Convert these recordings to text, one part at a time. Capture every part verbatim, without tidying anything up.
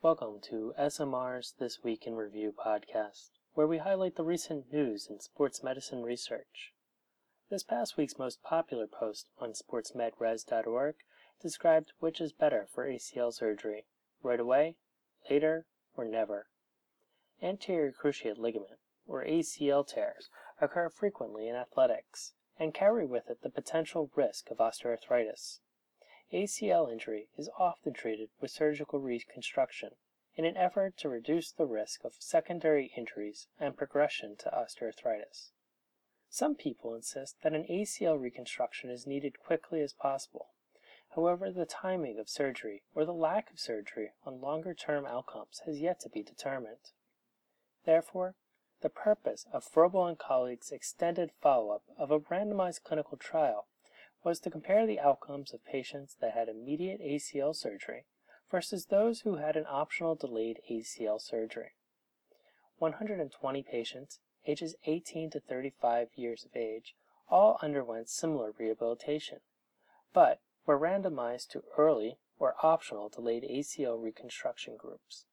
Welcome to S M R's This Week in Review podcast, where we highlight the recent news in sports medicine research. This past week's most popular post on sports med res dot org described which is better for A C L surgery, right away, later, or never. Anterior cruciate ligament, or A C L tears, occur frequently in athletics and carry with it the potential risk of osteoarthritis. A C L injury is often treated with surgical reconstruction in an effort to reduce the risk of secondary injuries and progression to osteoarthritis. Some people insist that an A C L reconstruction is needed quickly as possible. However, the timing of surgery or the lack of surgery on longer-term outcomes has yet to be determined. Therefore, the purpose of Froebel and colleagues' extended follow-up of a randomized clinical trial was to compare the outcomes of patients that had immediate A C L surgery versus those who had an optional delayed A C L surgery. one hundred twenty patients, ages eighteen to thirty-five years of age, all underwent similar rehabilitation, but were randomized to early or optional delayed A C L reconstruction groups.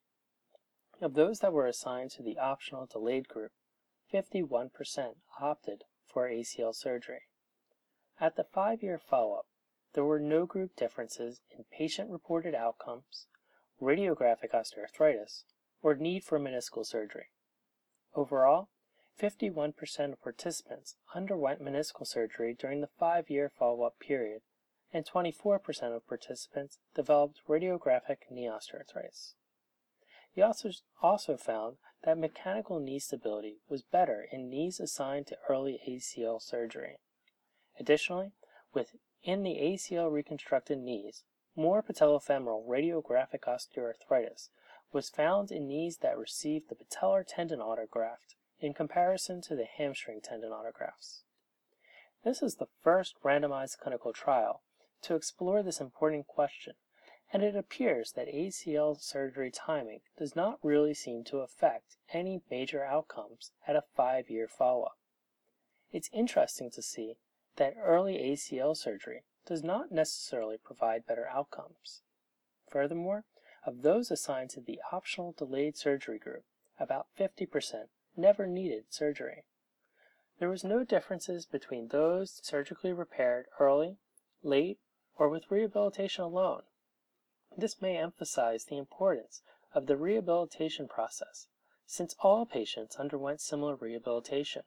Of those that were assigned to the optional delayed group, fifty-one percent opted for A C L surgery. At the five-year follow-up, there were no group differences in patient-reported outcomes, radiographic osteoarthritis, or need for meniscal surgery. Overall, fifty-one percent of participants underwent meniscal surgery during the five-year follow-up period, and twenty-four percent of participants developed radiographic knee osteoarthritis. The authors also found that mechanical knee stability was better in knees assigned to early A C L surgery. Additionally, within the A C L reconstructed knees, more patellofemoral radiographic osteoarthritis was found in knees that received the patellar tendon autograft in comparison to the hamstring tendon autografts. This is the first randomized clinical trial to explore this important question, and it appears that A C L surgery timing does not really seem to affect any major outcomes at a five-year follow-up. It's interesting to see that early A C L surgery does not necessarily provide better outcomes. Furthermore, of those assigned to the optional delayed surgery group, about fifty percent never needed surgery. There was no differences between those surgically repaired early, late, or with rehabilitation alone. This may emphasize the importance of the rehabilitation process, since all patients underwent similar rehabilitation.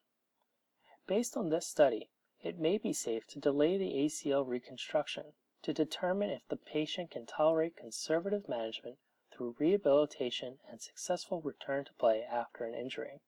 Based on this study, it may be safe to delay the A C L reconstruction to determine if the patient can tolerate conservative management through rehabilitation and successful return to play after an injury.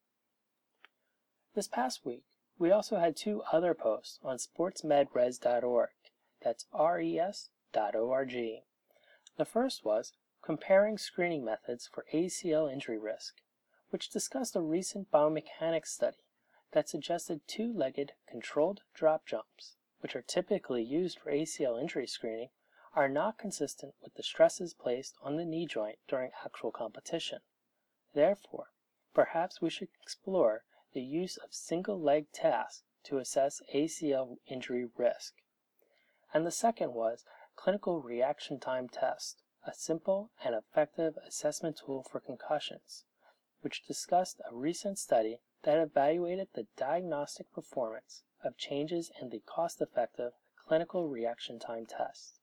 This past week, we also had two other posts on sports med res dot org, that's R E S dot org. The first was Comparing Screening Methods for A C L Injury Risk, which discussed a recent biomechanics study that suggested two-legged controlled drop jumps, which are typically used for A C L injury screening, are not consistent with the stresses placed on the knee joint during actual competition. Therefore, perhaps we should explore the use of single-leg tasks to assess A C L injury risk. And the second was Clinical Reaction Time Test, a simple and effective assessment tool for concussions, which discussed a recent study that evaluated the diagnostic performance of changes in the cost-effective Clinical Reaction Time Test.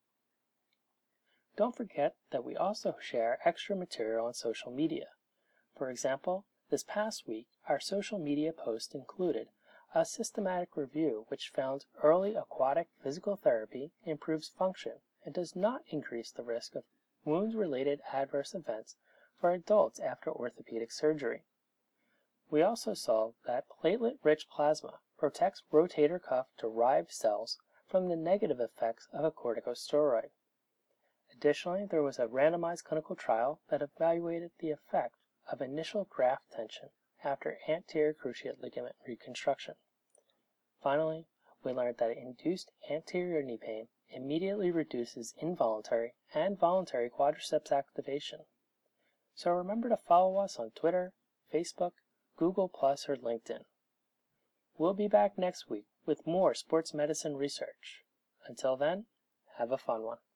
Don't forget that we also share extra material on social media. For example, this past week, our social media post included a systematic review which found early aquatic physical therapy improves function and does not increase the risk of wound-related adverse events for adults after orthopedic surgery. We also saw that platelet-rich plasma protects rotator cuff-derived cells from the negative effects of a corticosteroid. Additionally, there was a randomized clinical trial that evaluated the effect of initial graft tension after anterior cruciate ligament reconstruction. Finally, we learned that induced anterior knee pain immediately reduces involuntary and voluntary quadriceps activation. So remember to follow us on Twitter, Facebook, Google Plus, or LinkedIn. We'll be back next week with more sports medicine research. Until then, have a fun one.